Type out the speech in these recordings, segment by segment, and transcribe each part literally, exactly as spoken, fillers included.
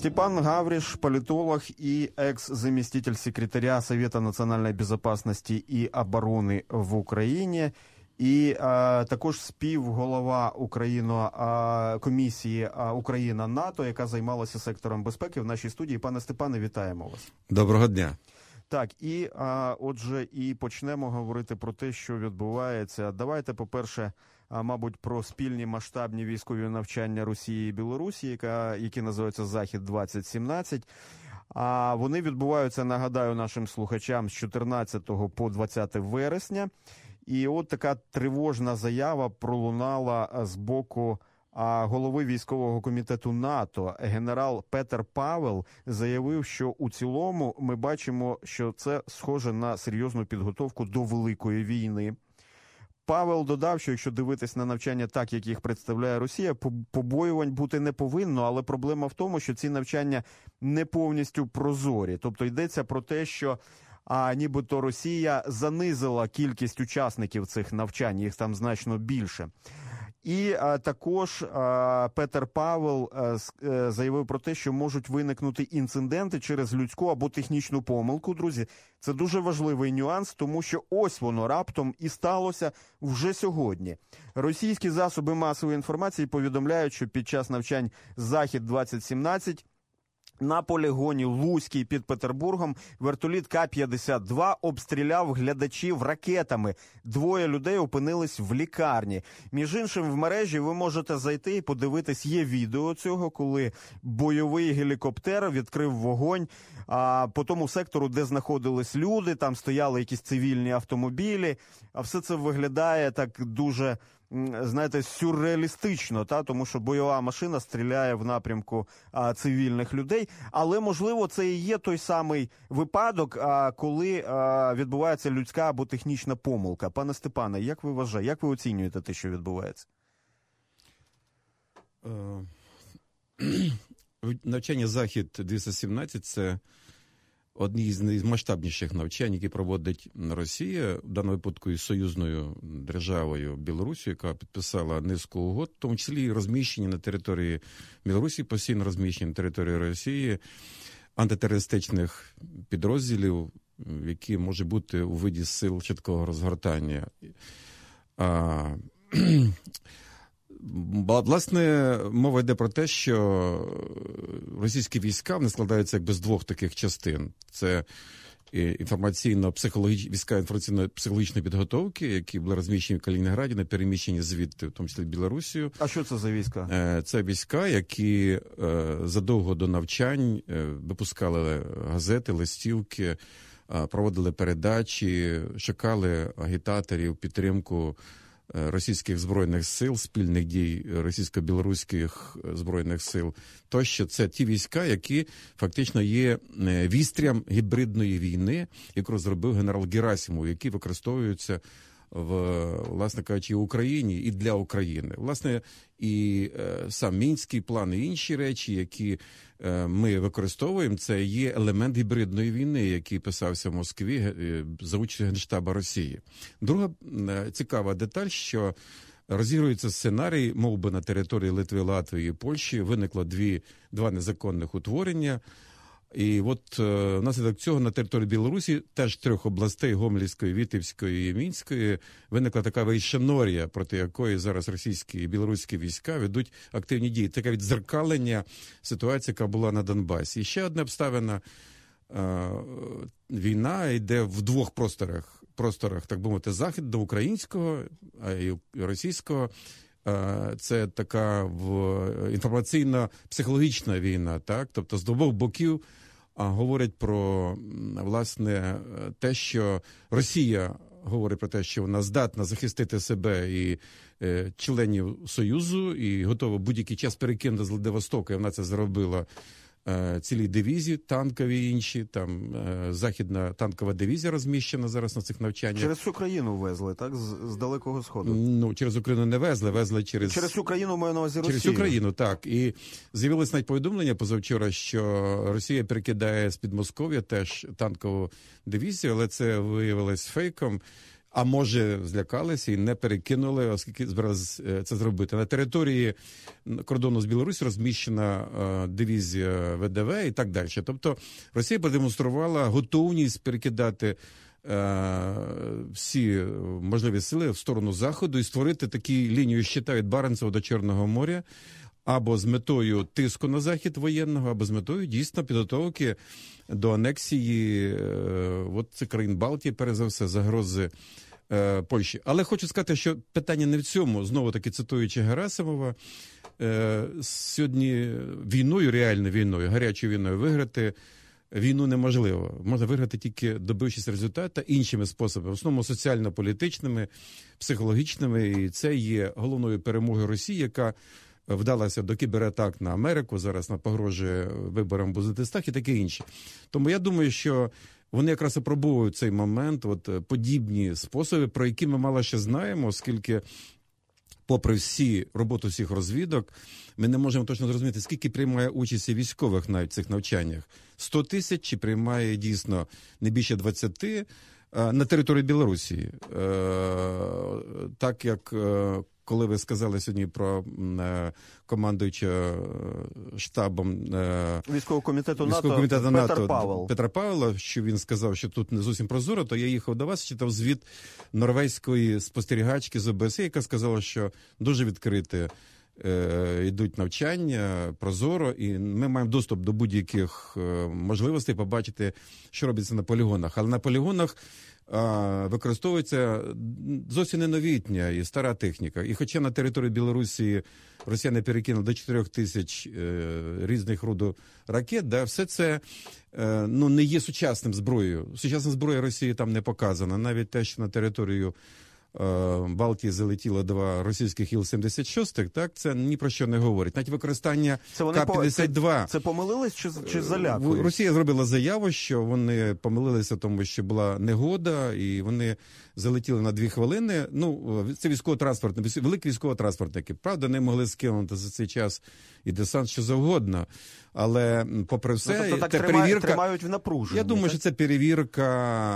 Степан Гавриш, политолог и экс-заместитель секретаря Совета национальной безопасности и обороны в Україні. І а, також співголова Україно, а, комісії а, Україна-НАТО, яка займалася сектором безпеки в нашій студії. Пане Степане, вітаємо вас. Доброго дня. Так, і а, отже, і почнемо говорити про те, що відбувається. Давайте, по-перше, а, мабуть, про спільні масштабні військові навчання Росії і Білорусі, яка, які називаються «Захід двадцять сімнадцять». А вони відбуваються, нагадаю нашим слухачам, з чотирнадцятого по двадцяте вересня. І от така тривожна заява пролунала з боку а, голови військового комітету НАТО. Генерал Петер Павел заявив, що у цілому ми бачимо, що це схоже на серйозну підготовку до великої війни. Павел додав, що якщо дивитись на навчання так, як їх представляє Росія, побоювань бути не повинно, але проблема в тому, що ці навчання не повністю прозорі. Тобто йдеться про те, що а нібито Росія занизила кількість учасників цих навчань, їх там значно більше. І а, також а, Петер Павел а, а, заявив про те, що можуть виникнути інциденти через людську або технічну помилку. Друзі, це дуже важливий нюанс, тому що ось воно раптом і сталося вже сьогодні. Російські засоби масової інформації повідомляють, що під час навчань «Захід двадцять сімнадцять» на полігоні Луцький під Петербургом вертоліт Ка п'ятдесят два обстріляв глядачів ракетами. Двоє людей опинились в лікарні. Між іншим, в мережі ви можете зайти і подивитись, є відео цього, коли бойовий гелікоптер відкрив вогонь а, по тому сектору, де знаходились люди, там стояли якісь цивільні автомобілі. А все це виглядає так дуже, знаєте, сюрреалістично, та? Тому що бойова машина стріляє в напрямку а, цивільних людей. Але, можливо, це і є той самий випадок, а, коли а, відбувається людська або технічна помилка. Пане Степане, як ви вважаєте, як ви оцінюєте те, що відбувається? Навчання «Захід двадцять сімнадцять» – це одні з наймасштабніших навчань, які проводить Росія, в даному випадку із союзною державою Білорусі, яка підписала низку угод, в тому числі розміщені на території Білорусі, постійно розміщені на території Росії антитерористичних підрозділів, які можуть бути у виді сил чіткого розгортання. А, Власне, мова йде про те, що російські війська, вони складаються якби з двох таких частин. Це інформаційно-психологічні, війська інформаційно-психологічної підготовки, які були розміщені в Калінінграді, на переміщенні звідти, в тому числі в Білорусію. А що це за війська? Це війська, які задовго до навчань випускали газети, листівки, проводили передачі, шукали агітаторів, підтримку російських збройних сил, спільних дій російсько-білоруських збройних сил, тощо це ті війська, які фактично є вістрям гібридної війни, яку розробив генерал Герасимов, які використовуються в, власне кажучи, Україні і для України. Власне, і е, сам Мінський план, і інші речі, які е, ми використовуємо, це є елемент гібридної війни, який писався в Москві е, за участю Генштаба Росії. Друга е, цікава деталь, що розігрується сценарій, мов би на території Литви, Латвії і Польщі виникло дві, два незаконних утворення. І от е, внаслідок цього на території Білорусі, теж трьох областей, Гомельської, Вітебської і Мінської, виникла така вейшенорія, проти якої зараз російські і білоруські війська ведуть активні дії. Таке віддзеркалення ситуації, яка була на Донбасі. І ще одна обставина, е, війна йде в двох просторах, просторах, так би мовити, західного, українського і російського. Це така інформаційно-психологічна війна, так? Тобто з двох боків а, говорять про, власне, те, що Росія говорить про те, що вона здатна захистити себе і е, членів Союзу, і готова будь-який час перекинути з Владивостока, і вона це зробила. Цілі дивізії, танкові і інші, там західна танкова дивізія розміщена зараз на цих навчаннях. Через Україну везли, так? З, з Далекого Сходу? Ну, через Україну не везли, везли через... Через Україну, маю на увазі Росію. Через Україну, так. І з'явилось навіть повідомлення позавчора, що Росія перекидає з Підмосков'я теж танкову дивізію, але це виявилось фейком. А може злякалися і не перекинули, оскільки збиралися це зробити. На території кордону з Білорусі розміщена дивізія Ве Де Ве і так далі. Тобто Росія продемонструвала готовність перекидати всі можливі сили в сторону Заходу і створити таку лінію щита від Баренцева до Чорного моря, або з метою тиску на Захід воєнного, або з метою дійсно підготовки до анексії от це країн Балтії, перш за все, загрози е, Польщі. Але хочу сказати, що питання не в цьому, знову-таки цитуючи Герасимова, е, сьогодні війною, реально війною, гарячою війною виграти війну неможливо. Можна виграти тільки добившись результату іншими способами, в основному соціально-політичними, психологічними, і це є головною перемогою Росії, яка вдалася до кібератак на Америку, зараз на погрожує виборам в Узбекистані і таке інше. Тому я думаю, що вони якраз опробовують цей момент, от подібні способи, про які ми мало ще знаємо, оскільки попри всі роботу всіх розвідок, ми не можемо точно зрозуміти, скільки приймає участі військових навіть в цих навчаннях. сто тисяч чи приймає дійсно не більше двадцяти на території Білорусі. Так як коли ви сказали сьогодні про е, командуюча штабом е, військового комітету військового НАТО, комітету Петр НАТО Павел. Петра Павла, що він сказав, що тут не зовсім прозоро, то я їхав до вас, читав звіт норвезької спостерігачки з О Б Се, яка сказала, що дуже відкрите е, йдуть навчання, прозоро, і ми маємо доступ до будь-яких е, можливостей побачити, що робиться на полігонах. Але на полігонах використовується зовсім не новітня і стара техніка. І хоча на території Білорусі росіяни перекинули до чотирьох тисяч е, різних роду ракет, да, все це е, ну, не є сучасним зброєю. Сучасна зброя Росії там не показана. Навіть те, що на територію Балтії залетіло два російських Іл сімдесят шість, так, це ні про що не говорить. Навіть використання Ка п'ятдесят два. Це, це помилились чи, чи залякують? Росія зробила заяву, що вони помилилися, тому що була негода, і вони залетіли на дві хвилини. Ну, це військово-транспортні, великі військово-транспортники. Правда, не могли скинути за цей час і десант, що завгодно. Але, попри все, ну, тобто, так це тримає, перевірка... тримають в напруженні. Я думаю, так? що це перевірка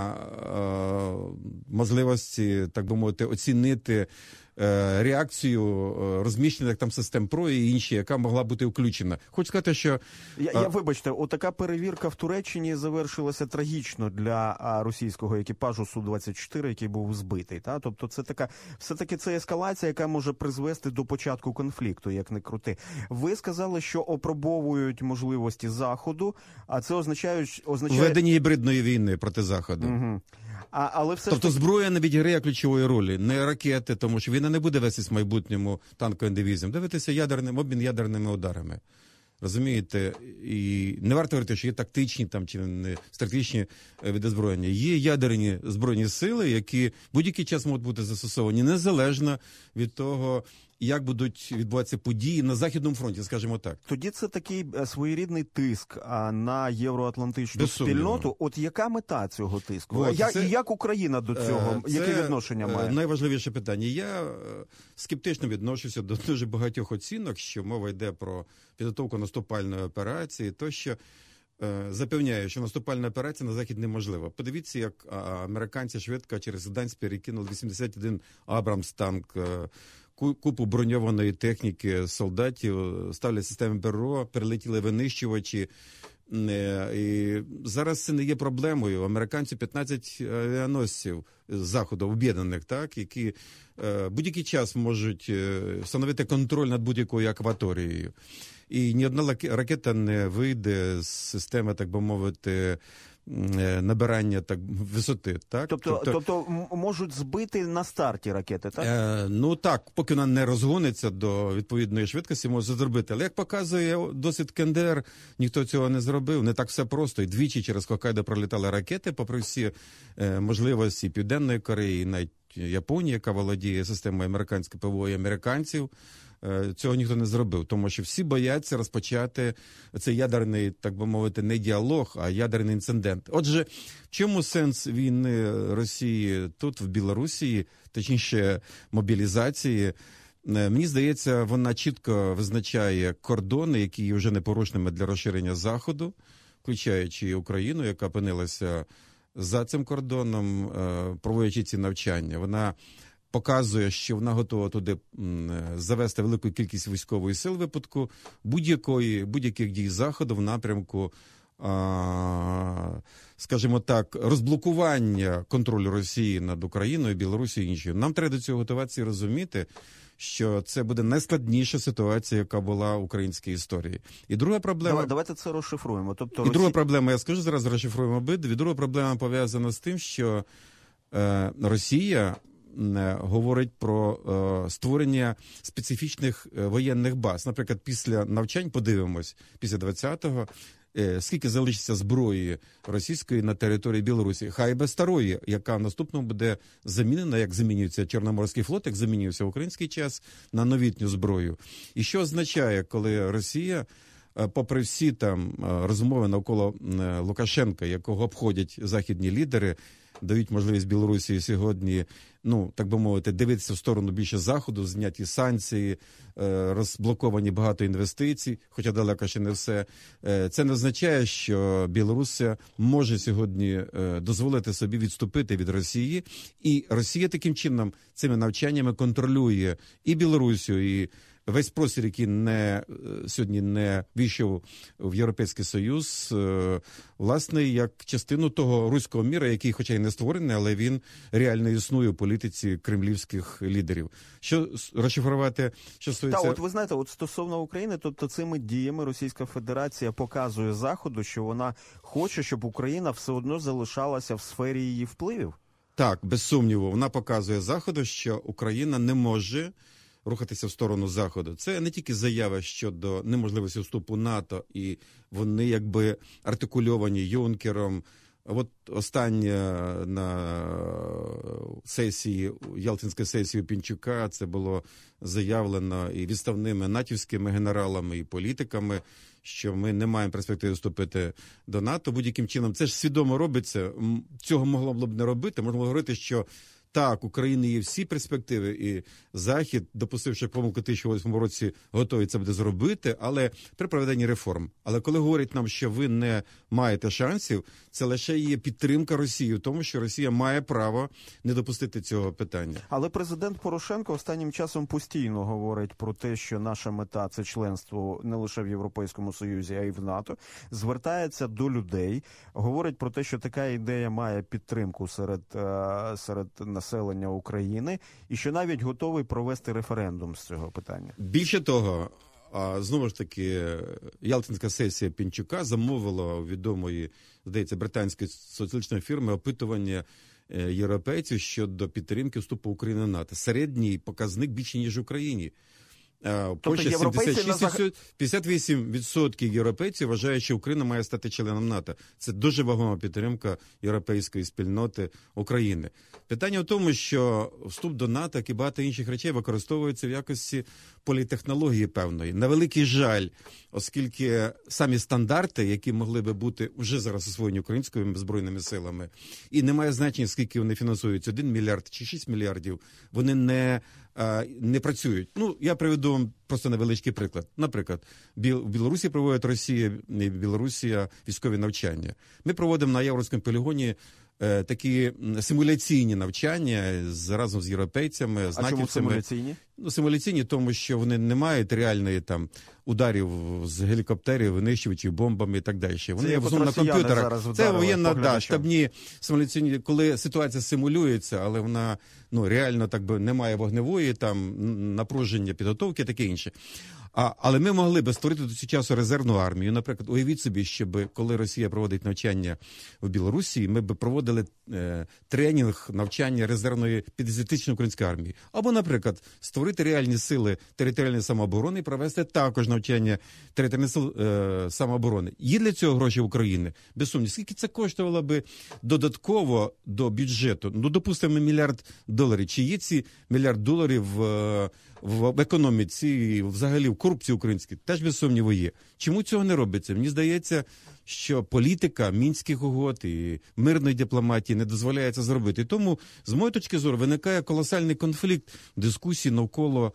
е, можливості, так би мовити, оцінити е, реакцію е, розміщених там систем ПРО і інші, яка могла бути включена. Хочу сказати, що... Я, я вибачте, отака перевірка в Туреччині завершилася трагічно для а, російського екіпажу Су двадцять чотири, який був збитий. Та? Тобто це така, все-таки це ескалація, яка може призвести до початку конфлікту, як не крути. Ви сказали, що опробовують можливості Заходу, а це означає... означає... Ведення гібридної війни проти Заходу. Угу. А, але все тобто ж... зброя не відіграє ключової ролі, не ракети, тому що війна не буде вестись в майбутньому танковим дивізіям. Дивитися ядерним, обмін ядерними ударами. Розумієте? І не варто говорити, що є тактичні там, чи не стратегічні види озброєння. Є ядерні збройні сили, які будь-який час можуть бути застосовані, незалежно від того, як будуть відбуватися події на Західному фронті, скажімо так. Тоді це такий своєрідний тиск на євроатлантичну спільноту. От яка мета цього тиску? От, я, це, і як Україна до цього? Це яке відношення має? Найважливіше питання. Я скептично відношуся до дуже багатьох оцінок, що мова йде про підготовку наступальної операції, то що запевняю, що наступальна операція на Захід неможлива. Подивіться, як американці швидко через Гданськ перекинули вісімдесят один Абрамс танк, купу броньованої техніки, солдатів, ставлять системи ПРО, перелетіли винищувачі. І зараз це не є проблемою. Американці п'ятнадцять авіаносців з Заходу, об'єднаних, так, які будь-який час можуть встановити контроль над будь-якою акваторією. І ні одна ракета не вийде з системи, так би мовити, набирання так висоти, так? Тобто, тобто, тобто можуть збити на старті ракети, так? Е, ну так, поки вона не розгониться до відповідної швидкості, може зробити. Але як показує досвід Ка Ен Де Ер, ніхто цього не зробив. Не так все просто. І двічі через Хоккайдо пролітали ракети, попри всі е, можливості Південної Кореї, навіть Японії, яка володіє системою американської ПВО і американців. Цього ніхто не зробив, тому що всі бояться розпочати цей ядерний, так би мовити, не діалог, а ядерний інцидент. Отже, в чому сенс війни Росії тут, в Білорусі, точніше мобілізації? Мені здається, вона чітко визначає кордони, які є вже непорушними для розширення Заходу, включаючи Україну, яка опинилася за цим кордоном, проводячи ці навчання. Вона показує, що вона готова туди завести велику кількість військової сил в випадку будь-якої, будь-яких дій Заходу в напрямку, скажімо так, розблокування контролю Росії над Україною, Білорусією і іншою. Нам треба до цього готуватися і розуміти, що це буде найскладніша ситуація, яка була в українській історії. І друга проблема... Давай, давайте це розшифруємо. Тобто, і Росі... друга проблема, я скажу зараз, розшифруємо обидві. Друга проблема пов'язана з тим, що е, Росія е, говорить про е, створення специфічних е, воєнних баз. Наприклад, після навчань, подивимось, після двадцятого, скільки залишиться зброї російської на території Білорусі. Хай без старої, яка в наступному буде замінена, як замінюється Чорноморський флот, як замінюється в український час, на новітню зброю. І що означає, коли Росія, попри всі там розмови навколо Лукашенка, якого обходять західні лідери, дають можливість Білорусі сьогодні, ну, так би мовити, дивитися в сторону більше Заходу, зняті санкції, розблоковані багато інвестицій, хоча далеко ще не все. Це не означає, що Білорусія може сьогодні дозволити собі відступити від Росії, і Росія таким чином цими навчаннями контролює і Білорусію, і весь простір, який не, сьогодні не війшов в Європейський Союз, власне, як частину того руського міра, який, хоча й не створений, але він реально існує у політиці кремлівських лідерів. Що розшифрувати, що стосується... Так, от ви знаєте, от стосовно України, тобто цими діями Російська Федерація показує Заходу, що вона хоче, щоб Україна все одно залишалася в сфері її впливів? Так, без сумніву. Вона показує Заходу, що Україна не може рухатися в сторону Заходу. Це не тільки заява щодо неможливості вступу НАТО, і вони якби артикульовані Юнкером. От остання на сесії, Ялтинській сесії Пінчука, це було заявлено і відставними натівськими генералами, і політиками, що ми не маємо перспективи вступити до НАТО будь-яким чином. Це ж свідомо робиться. Цього могло б не робити. Можна говорити, що так, у України є всі перспективи, і Захід, допустивши помилку в дві тисячі восьмому році, готовий це буде зробити, але при проведенні реформ. Але коли говорять нам, що ви не маєте шансів, це лише є підтримка Росії в тому, що Росія має право не допустити цього питання. Але президент Порошенко останнім часом постійно говорить про те, що наша мета – це членство не лише в Європейському Союзі, а й в НАТО. Звертається до людей, говорить про те, що така ідея має підтримку серед, серед населення України, і що навіть готовий провести референдум з цього питання. Більше того, знову ж таки, Ялтинська сесія Пінчука замовила у відомої, здається, британської соціологічної фірми опитування європейців щодо підтримки вступу України в НАТО. Середній показник більше, ніж в Україні. Польща п'ятдесят вісім відсотків європейців вважають, що Україна має стати членом НАТО. Це дуже вагома підтримка європейської спільноти України. Питання в тому, що вступ до НАТО, як і багато інших речей, використовується в якості політехнології певної. На великий жаль, оскільки самі стандарти, які могли би бути вже зараз освоєні українськими збройними силами, і немає значення, скільки вони фінансуються, один мільярд чи шість мільярдів, вони не не працюють. Ну, я приведу вам просто невеличкий приклад. Наприклад, в Білорусі проводять Росія і Білорусія військові навчання. Ми проводимо на Яворівському полігоні е, такі симуляційні навчання з, разом з європейцями, з натівцями. А чому симуляційні? Ну, симуляційні, тому що вони не мають реальної там ударів з гелікоптерів, винищувачів, бомбами і так далі. Вони є в основному на комп'ютерах. Це воєнна, да, штабні симуляційні, коли ситуація симулюється, але вона, ну, реально так би немає вогневої, там напруження підготовки, таке інше. А, але ми могли би створити до цього часу резервну армію. Наприклад, уявіть собі, щоб коли Росія проводить навчання в Білорусі, ми б проводили е, тренінг навчання резервної п'ятдесятитисячної української армії. Або, наприклад, створити реальні сили територіальної самооборони і провести також навчання територіальних сил е, самооборони. Є для цього гроші України? Без сумніву. Скільки це коштувало би додатково до бюджету? Ну, допустимо, мільярд доларів. Чи є ці мільярд доларів е, в економіці і взагалі в корупції українській? Теж без сумніву є. Чому цього не робиться? Мені здається, що політика мінських угод і мирної дипломатії не дозволяє це зробити. І тому, з моєї точки зору, виникає колосальний конфлікт в дискусії навколо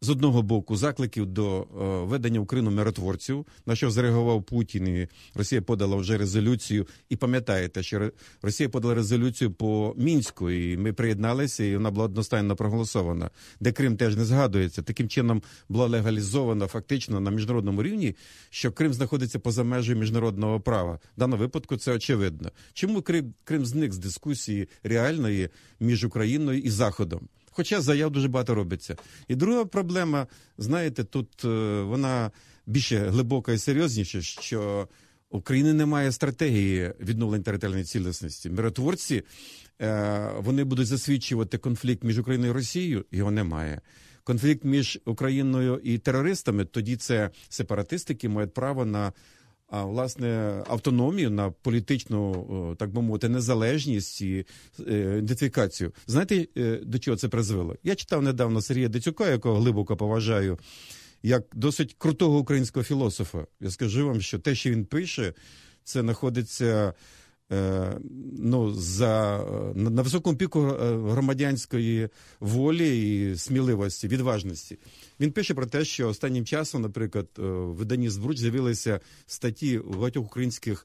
з одного боку, закликів до е, ведення в Україну миротворців, на що зреагував Путін, і Росія подала вже резолюцію. І пам'ятаєте, що Росія подала резолюцію по Мінську, і ми приєдналися, і вона була одностайно проголосована, де Крим теж не згадується. Таким чином була легалізована фактично на міжнародному рівні, що Крим знаходиться поза межею міжнародного права. В даному випадку це очевидно. Чому Крим, Крим зник з дискусії реальної між Україною і Заходом? Хоча заяв дуже багато робиться. І друга проблема, знаєте, тут е, вона більше глибока і серйозніша, що у України немає стратегії відновлення територіальної цілісності. Миротворці, е, вони будуть засвідчувати конфлікт між Україною і Росією, його немає. Конфлікт між Україною і терористами, тоді це сепаратисти, які мають право на а, власне, автономію, на політичну, так би мовити, незалежність і е, ідентифікацію. Знаєте, е, до чого це призвело? Я читав недавно Сергія Дацюка, якого глибоко поважаю, як досить крутого українського філософа. Я скажу вам, що те, що він пише, це знаходиться е, ну, за, на, на високому піку громадянської волі і сміливості, відважності. Він пише про те, що останнім часом, наприклад, в виданні «Збруч» з'явилися статті у багатьох українських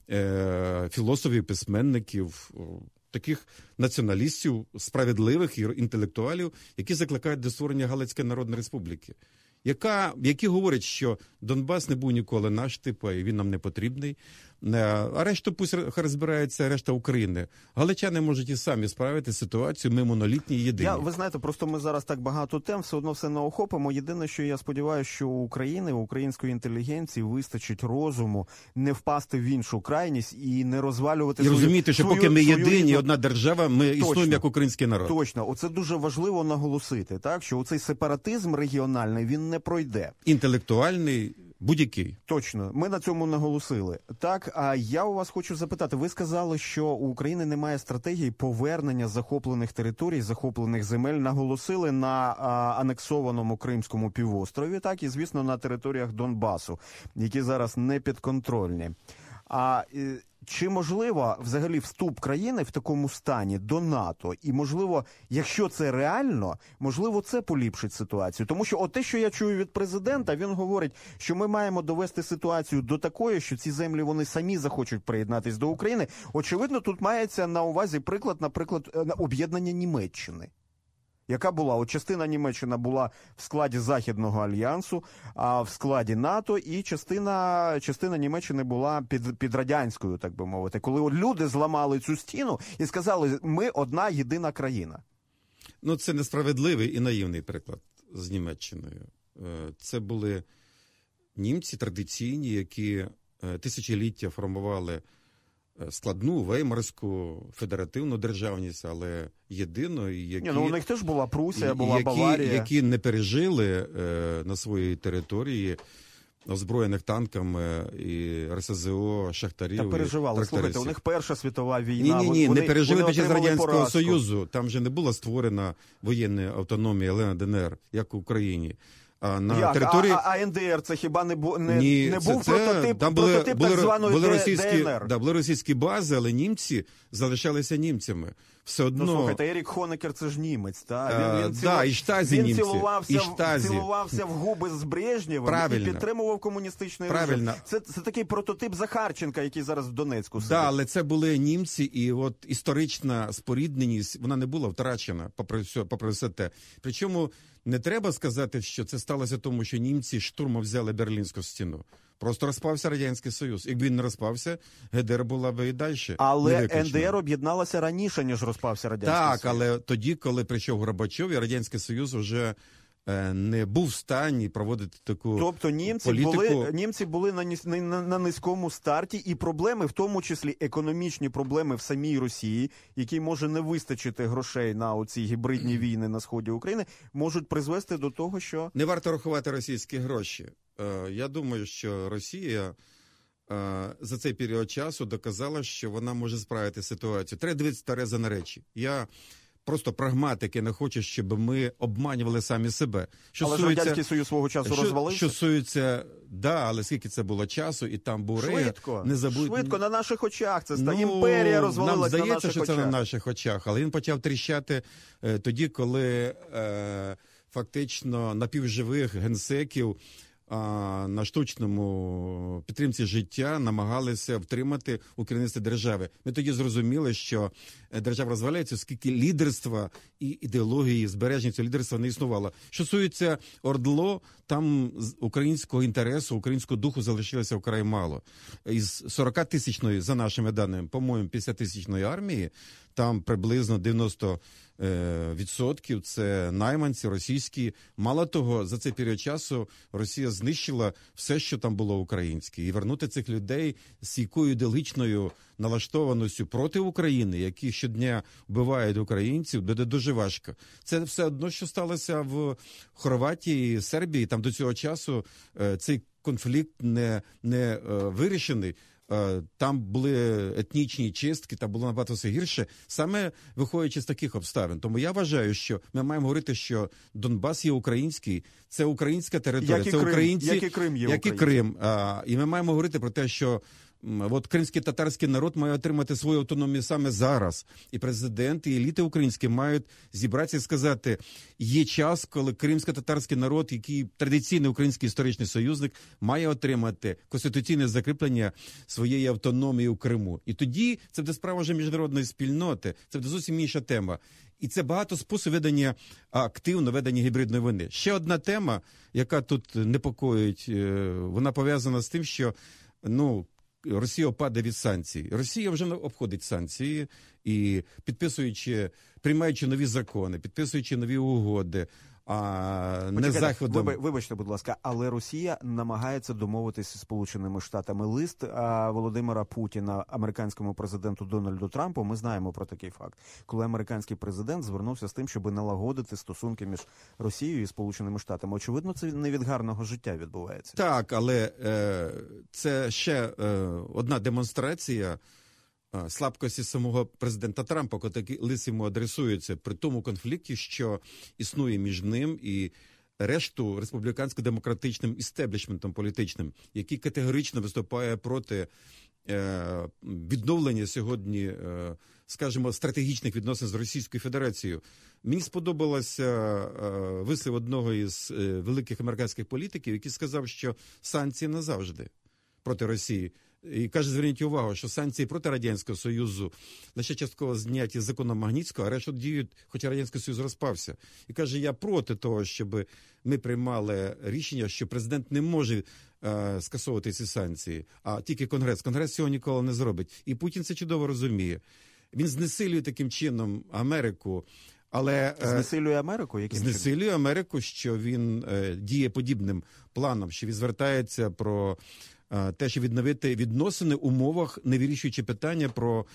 е, філософів, письменників, таких націоналістів, справедливих і інтелектуалів, які закликають до створення Галицької Народної Республіки, яка, які говорять, що Донбас не був ніколи наш, типу, і він нам не потрібний. А решта пусть розбирається, решта України. Галичани можуть і самі справити ситуацію, ми монолітні і єдині. Я, ви знаєте, просто ми зараз так багато тем, все одно все не охопимо. Єдине, що я сподіваюся, що у України, у української інтелігенції вистачить розуму не впасти в іншу крайність і не розвалювати і свою... І розуміти, що свою, поки ми свою єдині, рідну... одна держава, ми Точно. існуємо як український народ. Точно. Оце дуже важливо наголосити, так? Що оцей сепаратизм регіональний, він не пройде. Інтелектуальний, будь-який. Точно, ми на цьому наголосили. Так, а я у вас хочу запитати, ви сказали, що у України немає стратегії повернення захоплених територій, захоплених земель, наголосили на а, анексованому Кримському півострові, так, і, звісно, на територіях Донбасу, які зараз не підконтрольні. А чи можливо взагалі вступ країни в такому стані до НАТО? І, можливо, якщо це реально, можливо, це поліпшить ситуацію? Тому що от те, що я чую від президента, він говорить, що ми маємо довести ситуацію до такої, що ці землі вони самі захочуть приєднатись до України. Очевидно, тут мається на увазі приклад, наприклад, об'єднання Німеччини. Яка була? От частина Німеччини була в складі Західного альянсу, а в складі НАТО, і частина, частина Німеччини була під, під радянською, так би мовити. Коли от люди зламали цю стіну і сказали, ми одна єдина країна. Ну, це несправедливий і наївний приклад з Німеччиною. Це були німці традиційні, які тисячоліття формували складну, веймарську, федеративну державність, але єдину. Які, Ні, ну у них теж була Прусія, була які, Баварія. Які не пережили е, на своїй території озброєних танками і ар ес зе о, шахтарів. Та переживали. Слухайте, у них Перша світова війна. Ні-ні-ні, вони, не пережили під час Радянського поразку. Союзу. Там же не була створена воєнна автономія ел ен ді ен ер, як в Україні. А на Як? території... А, а ен де ер це хіба не, бу... не, Ні, не це, був це... прототип, Там були, прототип були, так званої були де... російські, де ен ер? да, були російські бази, але німці залишалися німцями. Все одно... Ну, слухайте, Ерік Хонекер – це ж німець, та? Він, він, а, цілу... да, і штазі він німці. цілувався, і штазі. цілувався в губи з Брежнєвим Правильно. і підтримував комуністичний Правильно. режим. Це, це такий прототип Захарченка, який зараз в Донецьку сидить. Да, але це були німці, і от історична спорідненість, вона не була втрачена, попри все, попри все те. Причому не треба сказати, що це сталося тому, що німці штурмом взяли Берлінську стіну. Просто розпався Радянський Союз. Якби він не розпався, ге де ер була би і далі. Але ен де ер об'єдналася раніше, ніж розпався Радянський так, Союз. Так, але тоді, коли прийшов Горбачов, і Радянський Союз вже е, не був в стані проводити таку Тобто німці політику. були, німці були на, на, на, на низькому старті, і проблеми, в тому числі економічні проблеми в самій Росії, якій може не вистачити грошей на оці гібридні війни на сході України, можуть призвести до того, що... Не варто рахувати російські гроші. Я думаю, що Росія за цей період часу доказала, що вона може справити ситуацію. Треба дивитися Тереза на речі. Я просто прагматик і не хочу, щоб ми обманювали самі себе. Що але ж Радянський Союз свого часу що, розвалився. Що стосується, да, але скільки це було часу, і там був Рея. Швидко, не забудь... швидко, на наших очах це стало. Ну, імперія розвалилась нам здається, на наших що очах. це на наших очах, але він почав тріщати е, тоді, коли... Е, фактично напівживих генсеків на штучному підтримці життя намагалися втримати у керівництві держави. Ми тоді зрозуміли, що держава розваляється, оскільки лідерства і ідеології збереження цього лідерства не існувало. Що стосується ОРДЛО, там українського інтересу, українського духу залишилося вкрай мало. Із сорокатисячної, за нашими даними, по-моєму, п'ятдесятитисячної армії, там приблизно дев'яносто відсотків це найманці російські. Мало того, за цей період часу Росія знищила все, що там було українське. І вернути цих людей з якою ідеологічною налаштованістю проти України, які щодня вбивають українців, буде дуже важко. Це все одно, що сталося в Хорватії, Сербії. Там до цього часу цей конфлікт не, не вирішений. Там були етнічні чистки, там було набагато все гірше, саме виходячи з таких обставин. Тому я вважаю, що ми маємо говорити, що Донбас є український, це українська територія, як і це Крим, українці, як і Крим є як і Крим. А, і ми маємо говорити про те, що от кримський татарський народ має отримати свою автономію саме зараз. І президент, і еліти українські мають зібратися і сказати, є час, коли кримсько-татарський народ, який традиційний український історичний союзник, має отримати конституційне закріплення своєї автономії у Криму. І тоді це буде справа вже міжнародної спільноти, це буде зовсім інша тема. І це багато способів ведення, активно ведення гібридної війни. Ще одна тема, яка тут непокоїть, вона пов'язана з тим, що, ну, Росія падає від санкцій. Росія вже обходить санкції і підписуючи, приймаючи нові закони, підписуючи нові угоди, а не заходом. Вибачте, будь ласка, але Росія намагається домовитися з Сполученими Штатами. Лист а, Володимира Путіна американському президенту Дональду Трампу, ми знаємо про такий факт, коли американський президент звернувся з тим, щоб налагодити стосунки між Росією і Сполученими Штатами. Очевидно, це не від гарного життя відбувається. Так, але е, це ще е, одна демонстрація слабкості самого президента Трампа, коли такий лист йому адресується при тому конфлікті, що існує між ним і решту республікансько-демократичним істеблішментом політичним, який категорично виступає проти е, відновлення сьогодні, е, скажімо, стратегічних відносин з Російською Федерацією. Мені сподобалося е, вислів одного із е, великих американських політиків, який сказав, що санкції назавжди проти Росії. І каже, зверніть увагу, що санкції проти Радянського Союзу лише частково зняті з законом Магнітського, а решта діють, хоча Радянський Союз розпався. І каже, я проти того, щоб ми приймали рішення, що президент не може е, скасовувати ці санкції, а тільки Конгрес. Конгрес цього ніколи не зробить. І Путін це чудово розуміє. Він знесилює таким чином Америку. Але знесилює Америку? Яким знесилює чином? Америку, що він е, діє подібним планом, що він звертається про те, що відновити відносини в умовах, не вирішуючи питання про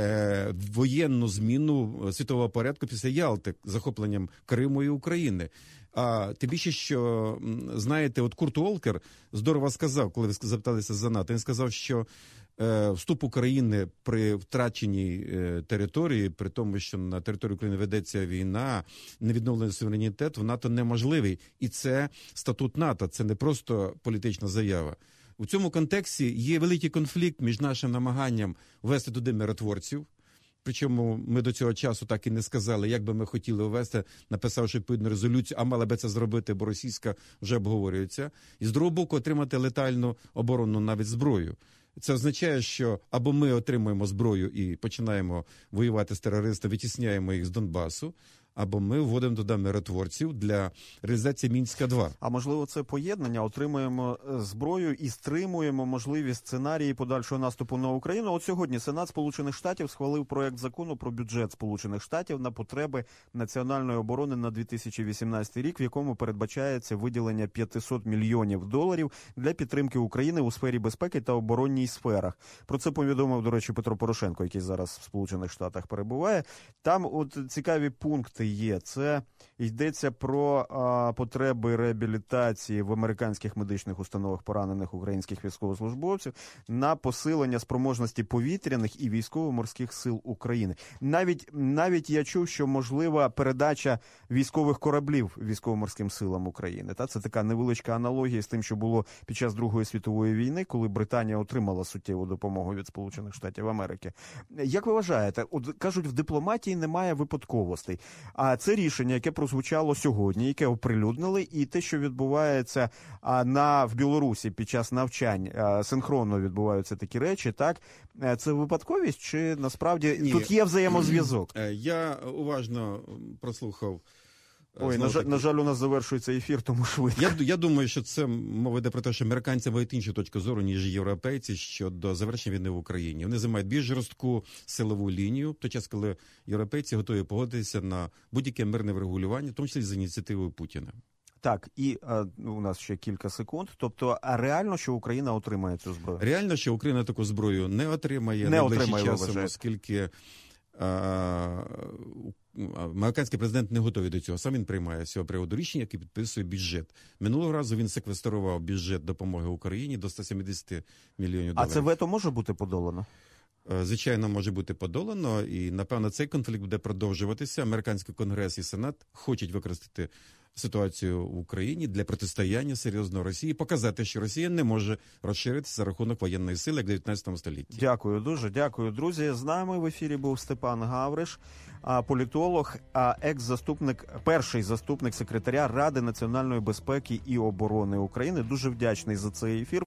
е, воєнну зміну світового порядку після Ялти, захопленням Криму і України. А тим більше, що, знаєте, от Курт Уолкер здорово сказав, коли ви запиталися за НАТО, він сказав, що е, вступ України при втраченій е, території, при тому, що на території України ведеться війна, невідновлений суверенітет, в НАТО неможливий. І це статут НАТО, це не просто політична заява. У цьому контексті є великий конфлікт між нашим намаганням ввести туди миротворців, причому ми до цього часу так і не сказали, як би ми хотіли ввести, написавши відповідну резолюцію, а мали би це зробити, бо російська вже обговорюється, і з другого боку отримати летальну оборонну навіть зброю. Це означає, що або ми отримуємо зброю і починаємо воювати з терористами, витісняємо їх з Донбасу, або ми вводимо туди миротворців для реалізації Мінська два. А можливо, це поєднання, отримуємо зброю і стримуємо можливість сценарії подальшого наступу на Україну. От сьогодні Сенат Сполучених Штатів схвалив проект закону про бюджет Сполучених Штатів на потреби національної оборони на дві тисячі вісімнадцятий рік, в якому передбачається виділення п'ятсот мільйонів доларів для підтримки України у сфері безпеки та оборонній сферах. Про це повідомив, до речі, Петро Порошенко, який зараз в Сполучених Штатах перебуває. Там от цікаві пункти є. Це йдеться про а, потреби реабілітації в американських медичних установах поранених українських військовослужбовців на посилення спроможності повітряних і військово-морських сил України. Навіть, навіть я чув, що можлива передача військових кораблів військово-морським силам України. Та це така невеличка аналогія з тим, що було під час Другої світової війни, коли Британія отримала суттєву допомогу від Сполучених Штатів Америки. Як ви вважаєте, от кажуть, в дипломатії немає випадковостей. А це рішення, яке прозвучало сьогодні, яке оприлюднили, і те, що відбувається а, на в Білорусі під час навчань, а, синхронно відбуваються такі речі. Так це випадковість, чи насправді Ні. тут є взаємозв'язок? Я уважно прослухав. Ой, на жаль, на жаль, у нас завершується ефір, тому швидко. Я, я думаю, що це мова йде про те, що американці мають іншу точку зору, ніж європейці щодо завершення війни в Україні. Вони займають більш жорстку силову лінію, в той час, коли європейці готові погодитися на будь-яке мирне врегулювання, в тому числі за ініціативою Путіна. Так, і а, у нас ще кілька секунд. Тобто, а реально, що Україна отримає цю зброю? Реально, що Україна таку зброю не отримає не найближчим отримає, часом, оскільки а, американський президент не готовий до цього. Сам він приймає з цього приводу рішення, яке підписує бюджет. Минулого разу він секвестрував бюджет допомоги Україні до сто сімдесят мільйонів доларів. А це вето може бути подолано? Звичайно, може бути подолано, і, напевно, цей конфлікт буде продовжуватися. Американський конгрес і Сенат хочуть використати ситуацію в Україні для протистояння серйозно Росії, показати, що Росія не може розширитися за рахунок воєнної сили, як в дев'ятнадцятому столітті. Дякую дуже, дякую, друзі. З нами в ефірі був Степан Гавриш, політолог, екс-заступник, перший заступник секретаря Ради національної безпеки і оборони України. Дуже вдячний за цей ефір.